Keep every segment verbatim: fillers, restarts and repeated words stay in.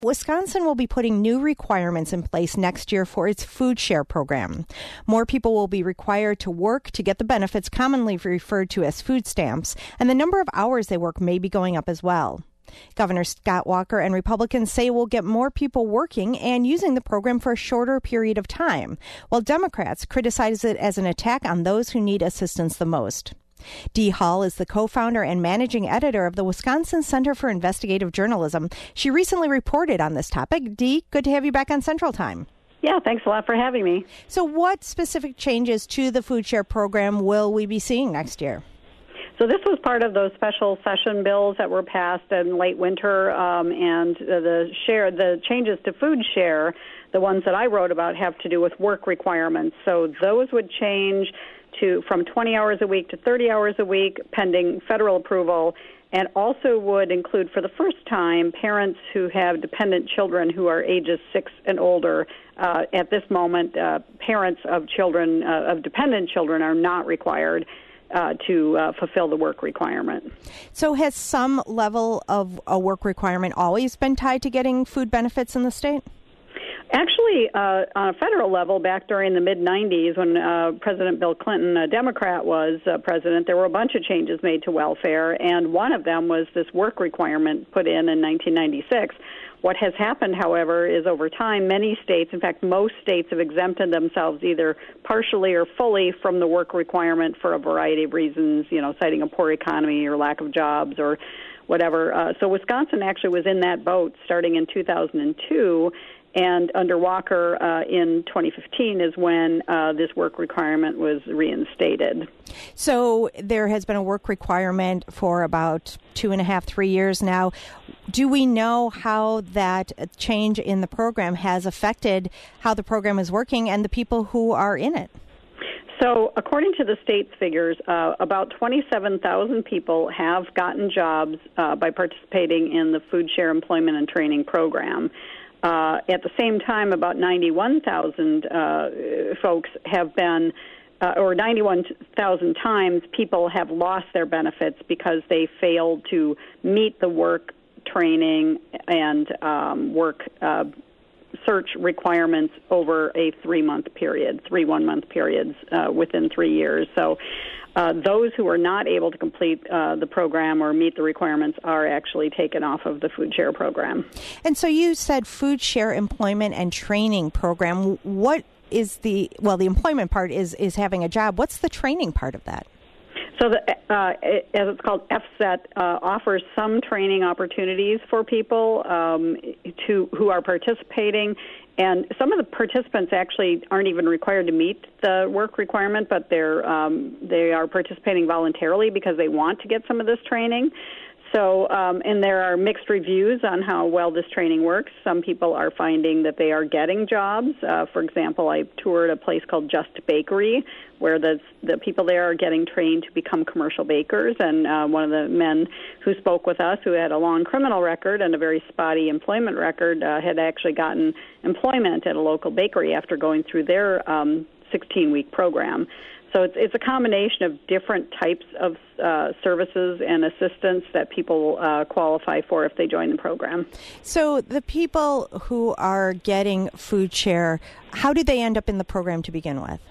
Wisconsin will be putting new requirements in place next year for its food share program. More people will be required to work to get the benefits commonly referred to as food stamps, and the number of hours they work may be going up as well. Governor Scott Walker and Republicans say we'll get more people working and using the program for a shorter period of time, while Democrats criticize it as an attack on those who need assistance the most. Dee Hall is the co-founder and managing editor of the Wisconsin Center for Investigative Journalism. She recently reported on this topic. Dee, good to have you back on Central Time. Yeah, thanks a lot for having me. So what specific changes to the food share program will we be seeing next year? So this was part of those special session bills that were passed in late winter, um, and the share, the changes to food share, the ones that I wrote about, have to do with work requirements. So those would change to from twenty hours a week to thirty hours a week, pending federal approval, and also would include, for the first time, parents who have dependent children who are ages six and older. Uh, at this moment, uh, parents of children, uh, of dependent children, are not required uh, to uh, fulfill the work requirement. So has some level of a work requirement always been tied to getting food benefits in the state? Actually, uh, on a federal level, back during the mid nineties, when uh, President Bill Clinton, a Democrat, was uh, president, there were a bunch of changes made to welfare, and one of them was this work requirement put in in nineteen ninety-six. What has happened, however, is over time, many states, in fact, most states, have exempted themselves either partially or fully from the work requirement for a variety of reasons, you know, citing a poor economy or lack of jobs or whatever. Uh, so Wisconsin actually was in that boat starting in two thousand two. And under Walker uh, in twenty fifteen is when uh, this work requirement was reinstated. So there has been a work requirement for about two and a half, three years now. Do we know how that change in the program has affected how the program is working and the people who are in it? So according to the state's figures, uh, about twenty-seven thousand people have gotten jobs uh, by participating in the Food Share Employment and Training Program. Uh, at the same time, about ninety-one thousand uh, folks have been, uh, or ninety-one thousand times people have lost their benefits because they failed to meet the work training and um, work uh, search requirements over a three-month period, three one-month periods uh, within three years. So uh, those who are not able to complete uh, the program or meet the requirements are actually taken off of the food share program. And so you said food share employment and training program. What is the, well, the employment part is, is having a job. What's the training part of that? So, the, uh, it, as it's called, F S E T uh, offers some training opportunities for people um, to who are participating, and some of the participants actually aren't even required to meet the work requirement, but they're um, they are participating voluntarily because they want to get some of this training. So, um, and there are mixed reviews on how well this training works. Some people are finding that they are getting jobs. Uh, for example, I toured a place called Just Bakery, where the the people there are getting trained to become commercial bakers. And uh, one of the men who spoke with us, who had a long criminal record and a very spotty employment record, uh, had actually gotten employment at a local bakery after going through their um, sixteen-week program. So it's it's a combination of different types of uh, services and assistance that people uh, qualify for if they join the program. So the people who are getting food share, how do they end up in the program to begin with?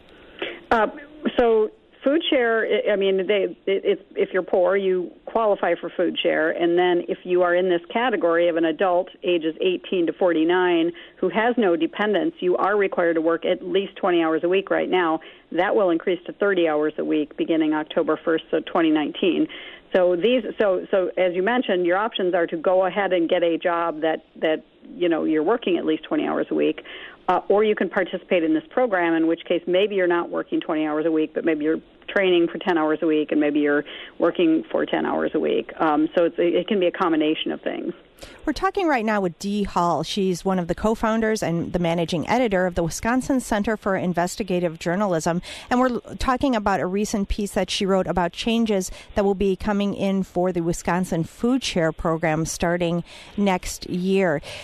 Uh, so food share, I mean, they, it, if you're poor, you qualify for food share, and then if you are in this category of an adult ages eighteen to forty-nine who has no dependents, you are required to work at least twenty hours a week right now. That will increase to thirty hours a week beginning October first, so twenty nineteen. So these, so so as you mentioned, your options are to go ahead and get a job that that you know you're working at least twenty hours a week, uh, or you can participate in this program. In which case, maybe you're not working twenty hours a week, but maybe you're training for ten hours a week, and maybe you're working for ten hours a week. Um, so it's, it can be a combination of things. We're talking right now with Dee Hall. She's one of the co-founders and the managing editor of the Wisconsin Center for Investigative Journalism. And we're talking about a recent piece that she wrote about changes that will be coming in for the Wisconsin Food Share program starting next year.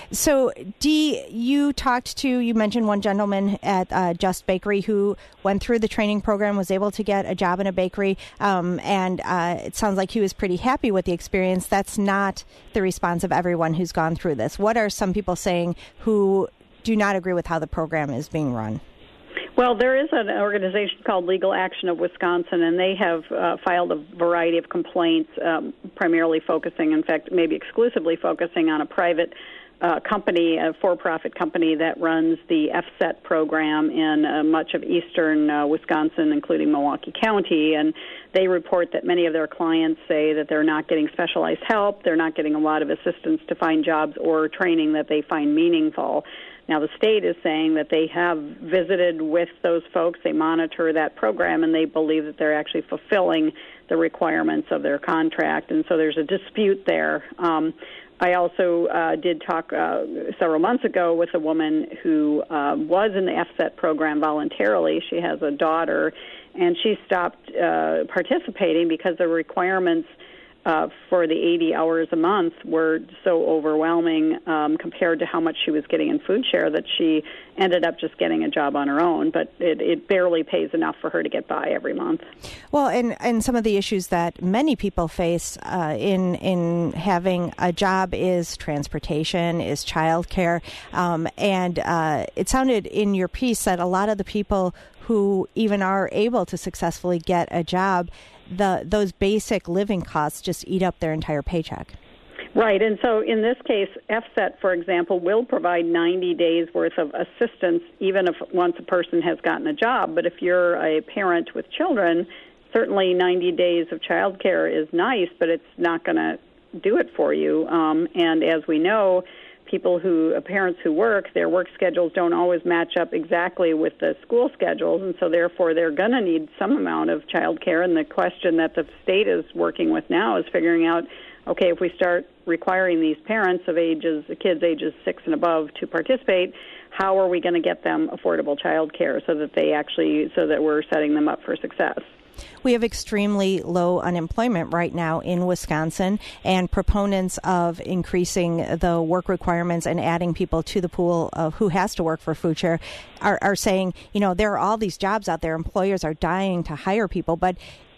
So, Dee, you talked to, you mentioned one gentleman at uh, Just Bakery who went through the training program, was able to get a job in a bakery, um, and uh, it sounds like he was pretty happy with the experience. That's not the response of everyone who's gone through this. What are some people saying who do not agree with how the program is being run? Well, there is an organization called Legal Action of Wisconsin, and they have uh, filed a variety of complaints, um, primarily focusing, in fact, maybe exclusively focusing on a private uh, company, a for-profit company that runs the F S E T program in uh, much of eastern uh, Wisconsin, including Milwaukee County. And they report that many of their clients say that they're not getting specialized help, they're not getting a lot of assistance to find jobs or training that they find meaningful. Now, the state is saying that they have visited with those folks, they monitor that program, and they believe that they're actually fulfilling the requirements of their contract, and so there's a dispute there. Um, I also uh, did talk uh, several months ago with a woman who uh, was in the F S E T program voluntarily. She has a daughter, and she stopped uh, participating because the requirements Uh, for the eighty hours a month were so overwhelming um, compared to how much she was getting in food share that she ended up just getting a job on her own, but it, it barely pays enough for her to get by every month. Well, and, and some of the issues that many people face uh, in in having a job is transportation, is childcare, um, and uh, it sounded in your piece that a lot of the people who even are able to successfully get a job, the those basic living costs just eat up their entire paycheck. Right, and so in this case, F S E T, for example, will provide ninety days worth of assistance even if once a person has gotten a job. But if you're a parent with children, certainly ninety days of child care is nice, but it's not going to do it for you. Um, and as we know, people who, uh, parents who work, their work schedules don't always match up exactly with the school schedules, and so therefore they're going to need some amount of child care. And the question that the state is working with now is figuring out, okay, if we start requiring these parents of ages, kids ages six and above to participate, how are we going to get them affordable child care so that they actually, so that we're setting them up for success? We have extremely low unemployment right now in Wisconsin, and proponents of increasing the work requirements and adding people to the pool of who has to work for food share are, are saying, you know, there are all these jobs out there. Employers are dying to hire people, but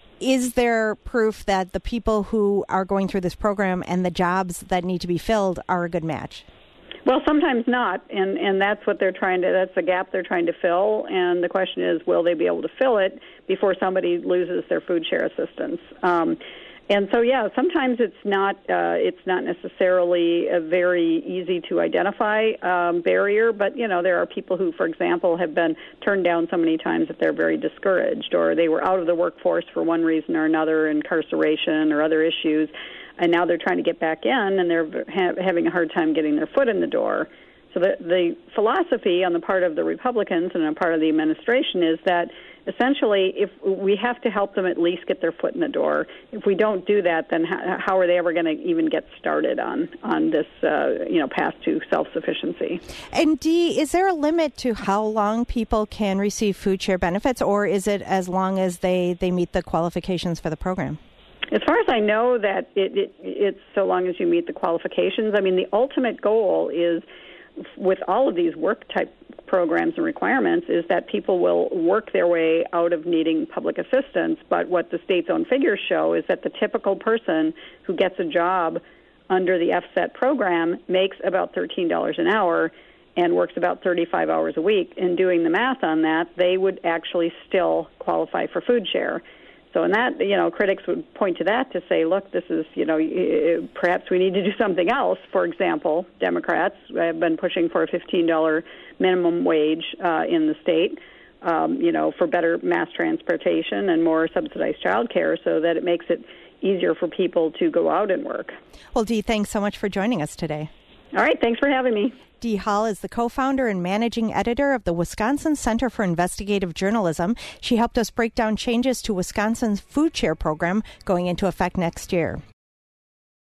is there proof that the people who are going through this program and the jobs that need to be filled are a good match? Well, sometimes not, and, and that's what they're trying to, that's the gap they're trying to fill, and the question is, will they be able to fill it before somebody loses their food share assistance? Um, and so, yeah, sometimes it's not, uh, it's not necessarily a very easy to identify um, barrier, but, you know, there are people who, for example, have been turned down so many times that they're very discouraged, or they were out of the workforce for one reason or another, incarceration or other issues, and now they're trying to get back in, and they're ha- having a hard time getting their foot in the door. So the, the philosophy on the part of the Republicans and on the part of the administration is that essentially if we have to help them at least get their foot in the door. If we don't do that, then how, how are they ever going to even get started on, on this uh, you know, path to self-sufficiency? And Dee, is there a limit to how long people can receive food share benefits, or is it as long as they, they meet the qualifications for the program? As far as I know, that it, it, it's so long as you meet the qualifications. I mean, the ultimate goal is, with all of these work-type programs and requirements, is that people will work their way out of needing public assistance. But what the state's own figures show is that the typical person who gets a job under the F S E T program makes about thirteen dollars an hour and works about thirty-five hours a week. In doing the math on that, they would actually still qualify for food share. So in that, you know, critics would point to that to say, look, this is, you know, perhaps we need to do something else. For example, Democrats have been pushing for a fifteen dollars minimum wage uh, in the state, um, you know, for better mass transportation and more subsidized child care so that it makes it easier for people to go out and work. Well, Dee, thanks so much for joining us today. All right, thanks for having me. Dee Hall is the co-founder and managing editor of the Wisconsin Center for Investigative Journalism. She helped us break down changes to Wisconsin's food share program going into effect next year.